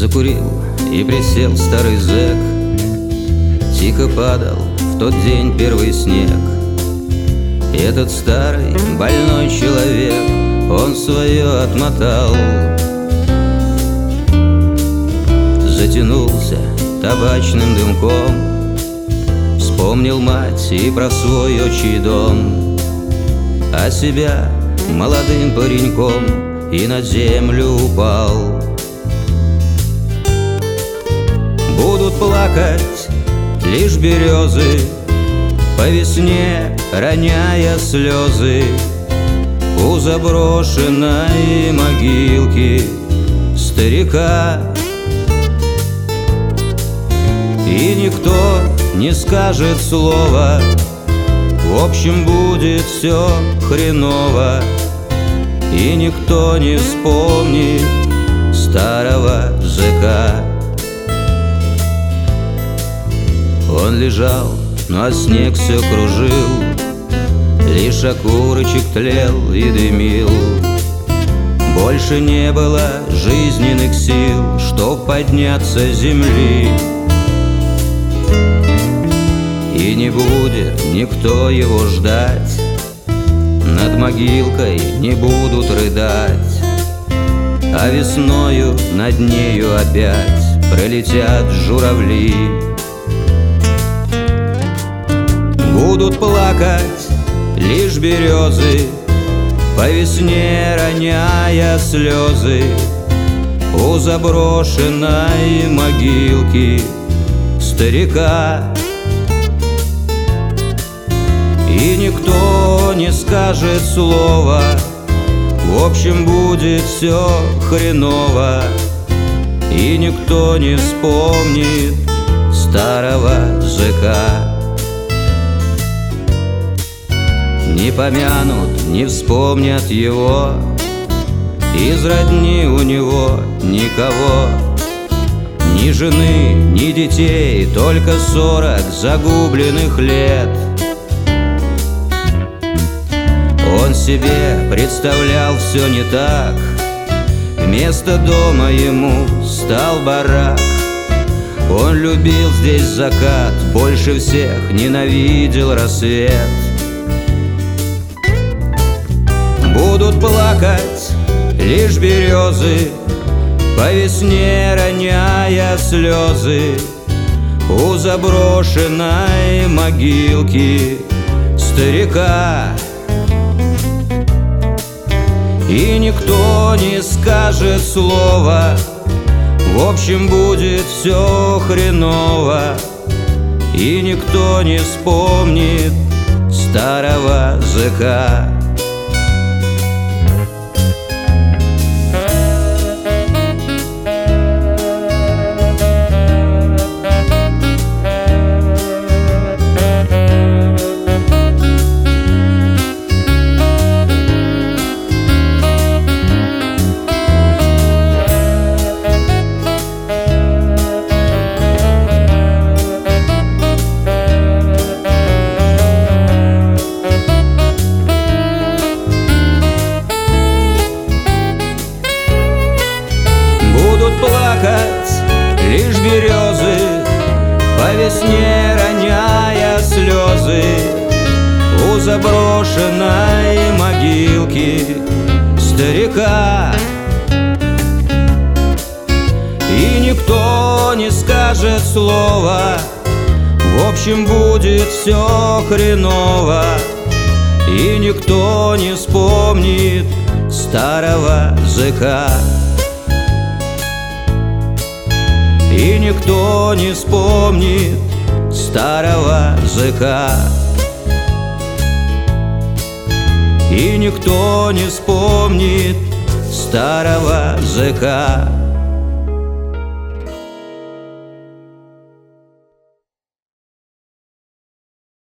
Закурил и присел старый зэк. Тихо падал в тот день первый снег. И этот старый больной человек, он свое отмотал. Затянулся табачным дымком, вспомнил мать и про свой отчий дом, а себя молодым пареньком и на землю упал. Будут плакать лишь березы, по весне роняя слезы у заброшенной могилки старика. И никто не скажет слова, в общем будет все хреново, и никто не вспомнит старого зэка. Он лежал, но снег все кружил, лишь окурочек тлел и дымил. Больше не было жизненных сил, чтоб подняться с земли. И не будет никто его ждать, над могилкой не будут рыдать, а весною над нею опять пролетят журавли. Будут плакать лишь березы, по весне роняя слезы у заброшенной могилки старика. И никто не скажет слова, в общем будет все хреново, и никто не вспомнит старого зэка. Не помянут, не вспомнят его, из родни у него никого, ни жены, ни детей, только 40 загубленных лет. Он себе представлял все не так, вместо дома ему стал барак. Он любил здесь закат, больше всех ненавидел рассвет. Будут плакать лишь березы, по весне роняя слезы у заброшенной могилки старика. И никто не скажет слова, в общем будет все хреново, и никто не вспомнит старого зэка. Будут плакать лишь березы, по весне роняя слезы у заброшенной могилки старика. И никто не скажет слова, в общем будет все хреново, и никто не вспомнит старого зэка. И никто не вспомнит старого зэка. И никто не вспомнит старого зэка.